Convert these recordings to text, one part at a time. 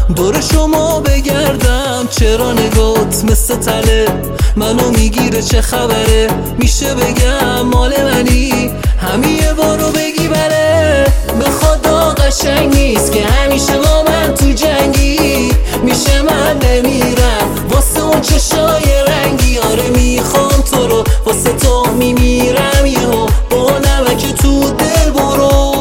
دور شما بگردم، چرا نگات مثل تله منو میگیره؟ چه خبره؟ میشه بگم مال منی؟ همین یه بارو بگی بله. به خدا قشنگ نیست که همیشه با من تو جنگی. میشه من نمیرم واسه اون چشای رنگی. آره میخوام تو رو، واسه تو میمیرم یهو با نمک تو دل برو.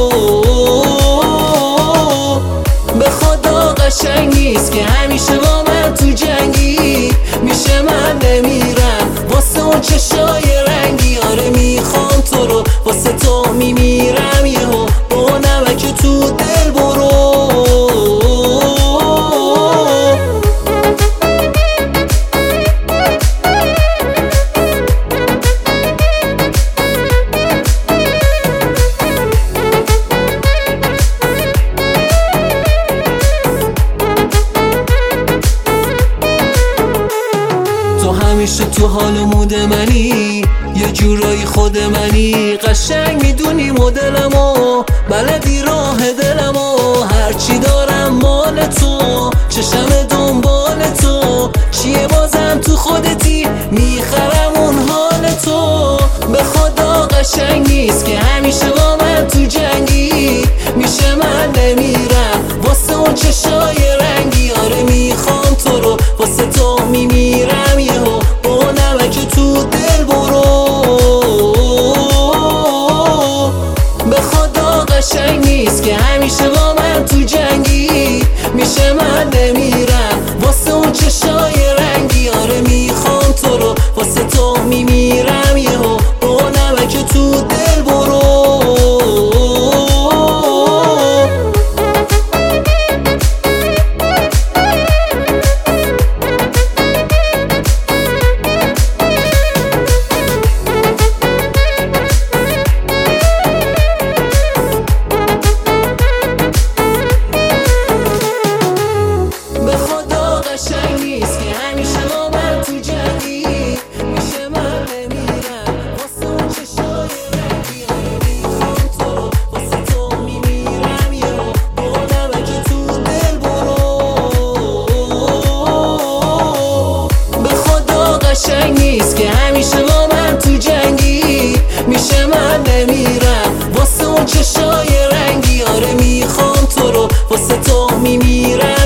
به خدا قشنگ نیست که همیشه با من تو جنگی. میشه من نمیرم واسه اون چشای رنگی. آره میخوام تو رو، واسه تو میمیرم یهو با نمک تو دل برو. تو همیشه تو حال و مود منی، یه جورایی خود منی. قشنگ میدونی مدلمو، بلدی راه دلمو. هرچی دارم مال تو، چشم دنبال تو. چیه بازم تو خودتی، میخرم اون حال تو. به خدا قشنگ نیست که همیشه با من تو جنگی. میشه من نمیرم واسه اون چشای رنگی. آره میخوام تو رو، واسه تو میمیرم یهو با نمک تو دل برو. به خدا قشنگ نیست که همیشه با من تو جنگی. میشه من نمیرم واسه اون چشای رنگی. آره میخوام تو رو، واسه تو میمیرم یهو با نمک تو دل برو. قشنگ نیست که همیشه با من تو جنگی. میشه من نمیرم واسه اون چشای رنگی. آره میخوام تو رو، واسه تو میمیرم یهو با نمک تو دل برو. به خدا قشنگ نیست که همیشه با من تو جنگی. میشه من نمیرم واسه اون چشای رنگی. آره میخوام تو رو، واسه تو میمیرم